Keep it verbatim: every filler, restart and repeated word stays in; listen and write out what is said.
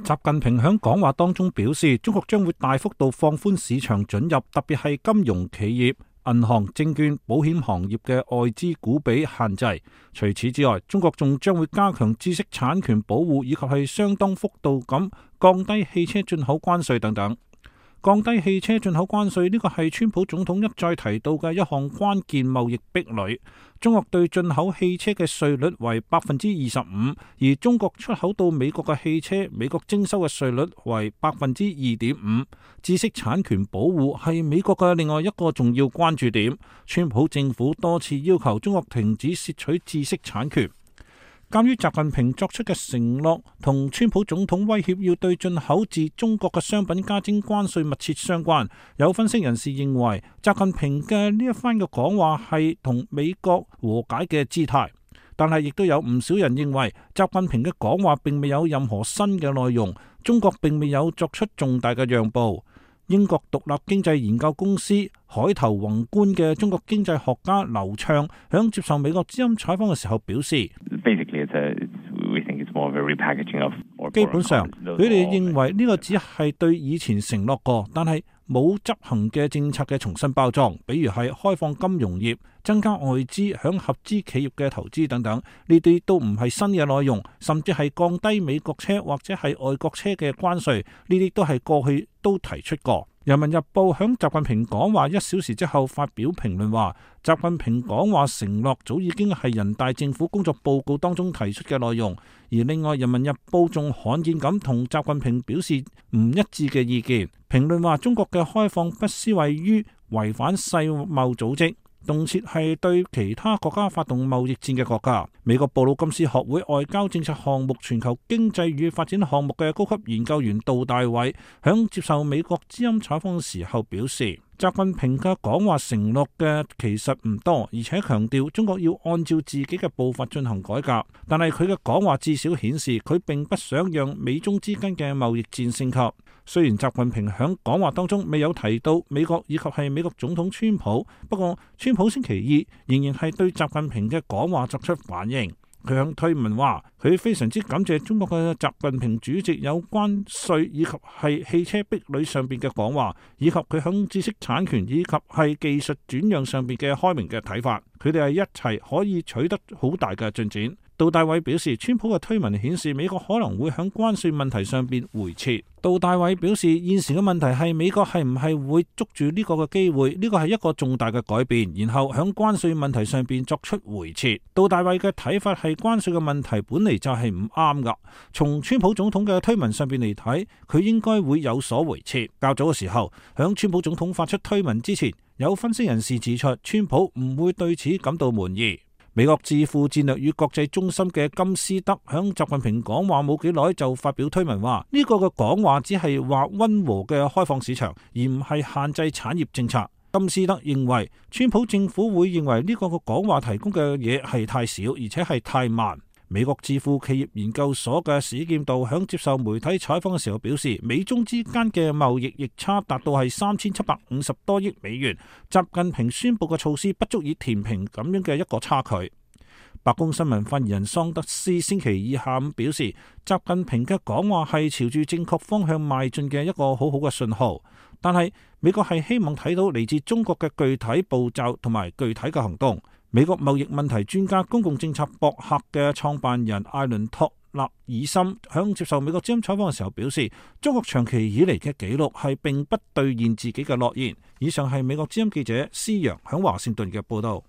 習近平喺講話當中表示，中國將會大幅度放寬市場准入，特別係金融企業、銀行、證券、保險行業嘅外資股比限制。除此之外，中國仲將會加強知識產權保護，以及係相當幅度咁降低汽車進口關稅等等。降低汽車進口關稅呢個係川普總統一再提到嘅一項關鍵貿易壁壘。中國對進口汽車嘅稅率為百分之二十五，而中國出口到美國嘅汽車，美國徵收嘅稅率為百分之二點五。知識產權保護係美國嘅另外一個重要關注點。川普政府多次要求中國停止竊取知識產權。鑒於習近平作出嘅承諾同川普總統威脅要對進口自中國嘅商品加徵關稅密切相關，有分析人士認為，習近平嘅呢一番嘅講話係同美國和解嘅姿態，但係亦都有唔少人認為，習近平嘅講話並未有任何新嘅內容，中國並未有作出重大嘅讓步。英國獨立經濟研究公司海頭宏觀嘅中國經濟學家劉暢響接受美國之音採訪嘅時候表示，基本上佢哋認為呢個只係對以前承諾過但係冇執行嘅政策嘅重新包裝，比如係開放金融業、增加外資響合資企業嘅投資等等，呢啲都唔係新嘅內容，甚至係降低美國車或者係外國車嘅關稅，呢啲都係過去都提出過。人民日報響習近平講話一小時之後發表評論話，習近平講話承諾早已經係人大政府工作報告當中提出嘅內容。而另外，人民日報仲罕見咁同習近平表示唔一致嘅意見，評論話中國嘅開放不思位於違反世貿組織，動輒係對其他國家發動貿易戰嘅國家。美國布魯金斯學會外交政策項目全球經濟與發展項目嘅高級研究員杜大偉響接受美國之音採訪嘅時候表示，習近平嘅講話承諾嘅其實唔多，而且強調中國要按照自己嘅步伐進行改革。但係佢嘅講話至少顯示佢並不想讓美中之間嘅貿易戰升級。雖然習近平響講話當中未有提到美國以及係美國總統川普，不過川普星期二仍然係對習近平嘅講話作出反應。佢向推文話，佢非常之感謝中國嘅習近平主席有關稅以及係汽車壁壘上邊嘅講話，以及佢響知識產權以及係技術轉讓上邊嘅開明嘅睇法，佢哋係一齊可以取得好大嘅進展。杜大偉表示，川普嘅推文顯示美國可能會響關稅問題上邊回撤。杜大偉表示，現時嘅問題係美國係唔係會捉住呢個嘅機會，呢個係一個重大嘅改變，然後響關稅問題上邊作出回撤。杜大偉嘅睇法係關稅嘅問題本嚟就係唔啱噶，從川普總統嘅推文上邊嚟睇，佢應該會有所回撤。較早嘅時候，響川普總統發出推文之前，有分析人士指出，川普唔會對此感到滿意。美國智庫戰略與國際中心嘅金斯德響習近平講話冇幾耐就發表推文話，呢個嘅講話只係話溫和嘅開放市場，而唔係限制產業政策。金斯德認為，川普政府會認為呢個嘅講話提供嘅嘢係太少，而且係太慢。美國智庫企業研究所嘅史劍道響接受媒體採訪嘅時候表示，美中之間嘅貿易逆差達到係三千七百五十多億美元，習近平宣布嘅措施不足以填平咁樣嘅一個差距。白宮新聞發言人桑德斯星期二下午表示，習近平嘅講話係朝住正確方向邁進嘅一個好好嘅信號，但係美國係希望睇到嚟自中國嘅具體步驟同埋具體嘅行動。美國貿易問題專家、公共政策博客嘅創辦人艾倫托納爾森響接受美國之音採訪嘅時候表示，中國長期以嚟嘅紀錄係並不兌現自己嘅諾言。以上係美國之音記者施陽響華盛頓嘅報道。